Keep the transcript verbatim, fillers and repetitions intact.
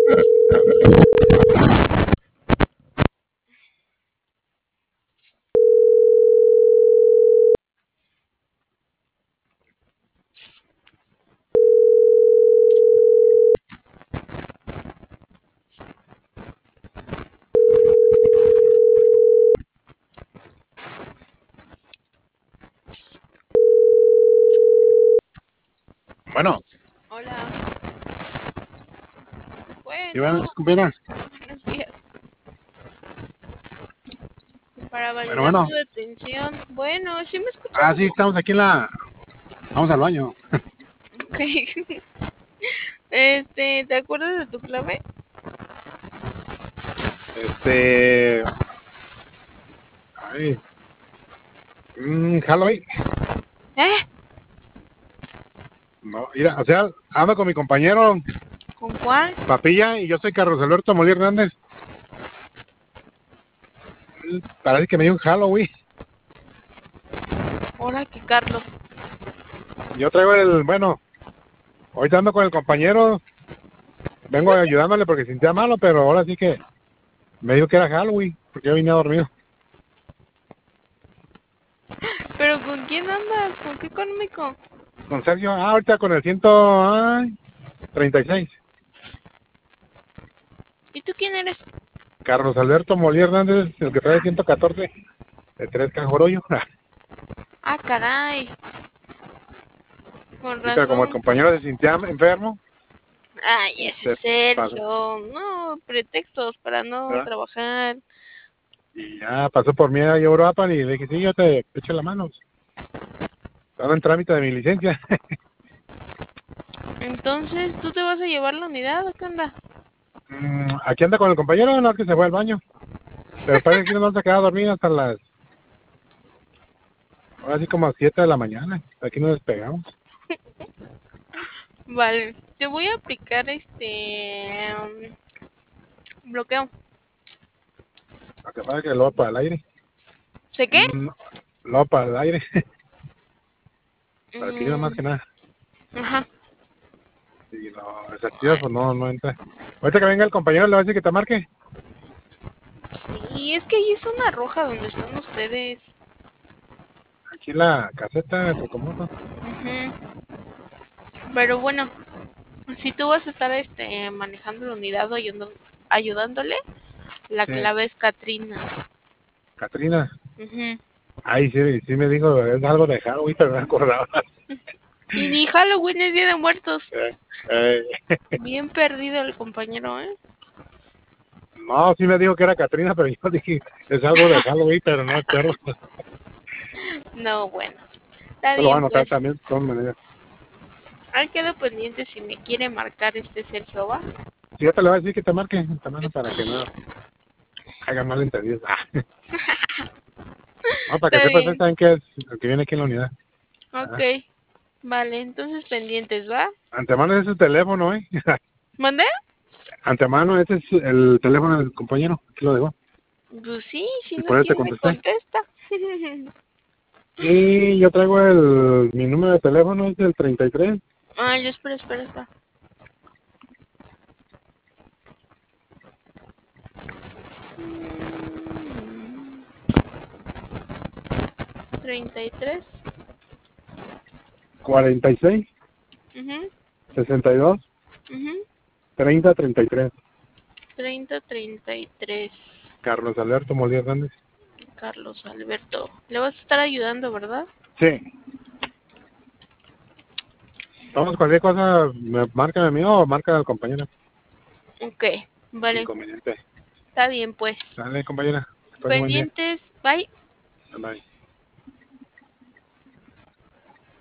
Bueno, Hola. ¿sí Bueno, van, compañera? buenos días. Para Bueno, validar bueno. tu detención. Bueno, ¿sí me escuchas? Ah, sí, estamos aquí en la... Vamos al baño. Ok. Este, ¿te acuerdas de tu clave? Este... Ay... Mmm, Halloween. ¿Eh? No, mira, o sea, ando con mi compañero ¿Con cuál? Papilla y yo soy Carlos Alberto Molí Hernández. Parece que me dio un Halloween. Hola, que Carlos. Yo traigo el... Bueno, ahorita ando con el compañero. Vengo ayudándole porque sentía malo, pero ahora sí que me dijo que era Halloween, porque yo vine a dormir. ¿Pero con quién andas? ¿Con qué económico? Con Sergio, ah, ahorita con el ciento treinta y seis. ¿Y tú quién eres? Carlos Alberto Molí Hernández, el que trae ciento catorce, de tres Cajorollo. Ah, caray. Con Sí, pero como el razón. compañero se sentía enfermo, Ay, ese se pasó, Sergio. No, pretextos para no ¿verdad? trabajar. Y ya pasó por mí a Europa y le dije, sí, yo te echo la mano. Estaba en trámite de mi licencia. Entonces, ¿tú te vas a llevar la unidad o qué onda? Mm, Aquí anda con el compañero, no es que se fue al baño. Pero parece que nos vamos a quedar dormidos hasta las, ahora sí como a siete de la mañana. Aquí nos despegamos. Vale, te voy a aplicar este um, bloqueo. Lo que pasa es que lo va para el aire. ¿Sé qué? Mm, Lo va para el aire. Para el clima más Mm, que nada. ajá. Si lo desactivas, pues no, no entra. Ahorita que venga el compañero le va a decir que te marque. Sí, es que ahí es una roja donde están ustedes. Aquí la caseta de Trocomoto. Ujú. Pero bueno, si tú vas a estar este manejando la unidad o ayudando- ayudándole, la Sí, clave es Katrina. Catrina. Ujú. Ay, sí, sí me dijo, es algo de Halloween, pero no me acordaba. Y ni Halloween es Día de Muertos. Eh, eh, Bien perdido el compañero, ¿eh? no, sí me dijo que era Catrina, pero yo dije, es algo de Halloween, pero no me acuerdo. No, bueno. Está Yo lo voy a bien, anotar pues. también, de todas maneras. Ahí quedo pendiente si me quiere marcar este Sergio, ¿va? Sí, ya te le voy a decir que te marque, te mano para que no haga malentendido. Ah, no, para que Está sepas bien. exactamente qué es el que viene aquí en la unidad. Ok. Ah, Vale, entonces pendientes, ¿va? antemano ese es su teléfono, ¿eh? ¿Mandé? Antemano ese es el teléfono del compañero, aquí lo dejó. Pues sí, si Y no, por eso te ¿quién me contesté. contesta? Y yo traigo el, mi número de teléfono es el treinta y tres. Ah, yo espera, espera, espera. Treinta y tres. cuarenta y seis, Mhm, sesenta y dos, mhm. treinta, treinta y tres. Treinta, treinta y tres. Carlos Alberto Molí Hernández. Carlos Alberto. Le vas a estar ayudando, ¿verdad? Sí. Vamos, cualquier cosa, me marca a mí o marca al compañero. Ok, vale. Inconveniente. Está bien, pues. Dale, compañera. Que pase buen día. Pendientes. Bye. Bye.